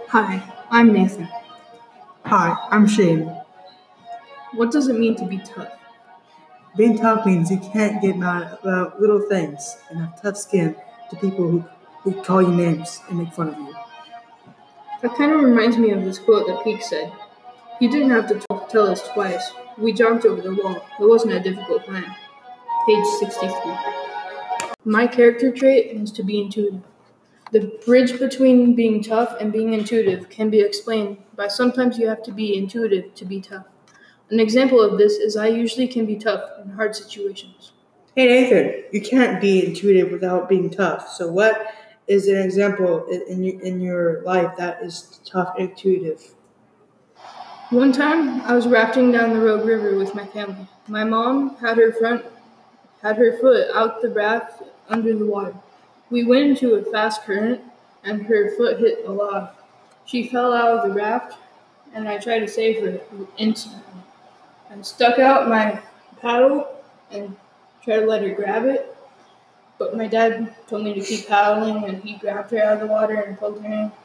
Hi, I'm Nathan. Hi, I'm Shane. What does it mean to be tough? Being tough means you can't get mad about little things and have tough skin to people who call you names and make fun of you. That kind of reminds me of this quote that Peake said. He didn't have to tell us twice. We jogged over the wall. It wasn't a difficult plan. Page 63. My character trait is to be intuitive. The bridge between being tough and being intuitive can be explained by sometimes you have to be intuitive to be tough. An example of this is I usually can be tough in hard situations. Hey Nathan, you can't be intuitive without being tough. So what is an example in your life that is tough and intuitive? One time, I was rafting down the Rogue River with my family. My mom had her foot out the raft under the water. We went into a fast current, and her foot hit a log. She fell out of the raft, and I tried to save her instantly. I stuck out my paddle and tried to let her grab it, but my dad told me to keep paddling, and he grabbed her out of the water and pulled her in.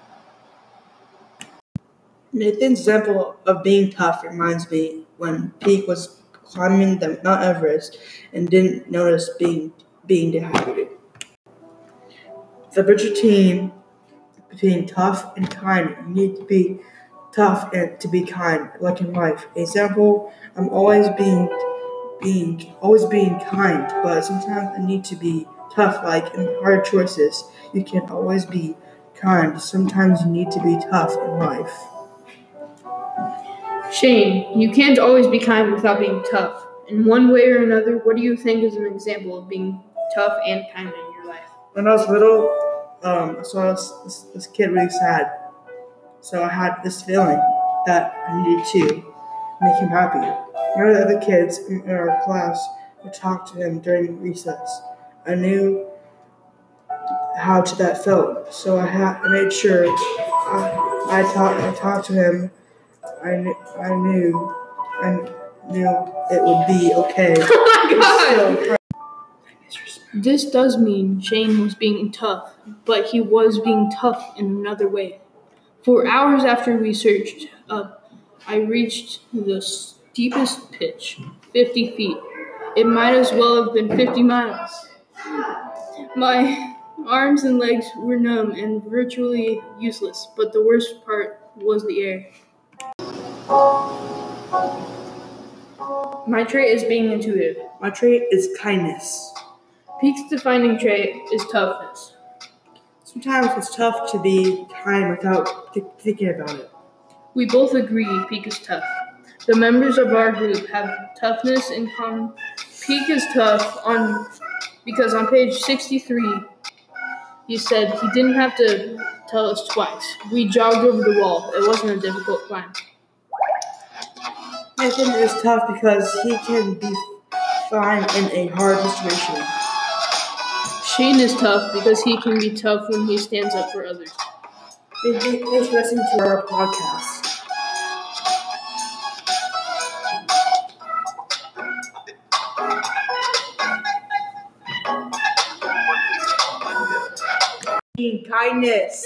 Nathan's example of being tough reminds me when Peake was climbing the Mount Everest and didn't notice being dehydrated. The bridge between tough and kind. You need to be tough and to be kind, like in life. Example: I'm always being kind, but sometimes I need to be tough. Like in hard choices, you can't always be kind. Sometimes you need to be tough in life. Shane, you can't always be kind without being tough. In one way or another, what do you think is an example of being tough and kind in your life? When I was little, I saw this kid really sad. So I had this feeling that I needed to make him happy. None of the other kids in our class would talk to him during recess. I knew how that felt, so I made sure I talked to him. I knew it would be okay. Oh my God! This does mean Shane was being tough, but he was being tough in another way. For hours after we searched up, I reached the steepest pitch, 50 feet. It might as well have been 50 miles. My arms and legs were numb and virtually useless, but the worst part was the air. My trait is being intuitive. My trait is kindness. Peake's defining trait is toughness. Sometimes it's tough to be kind without thinking about it. We both agree Peake is tough. The members of our group have toughness in common. Peake is tough because on page 63, he said he didn't have to tell us twice. We jogged over the wall. It wasn't a difficult climb. Nathan is tough because he can be fine in a hard situation. Shane is tough because he can be tough when he stands up for others. Thanks for listening to our podcast. Kindness.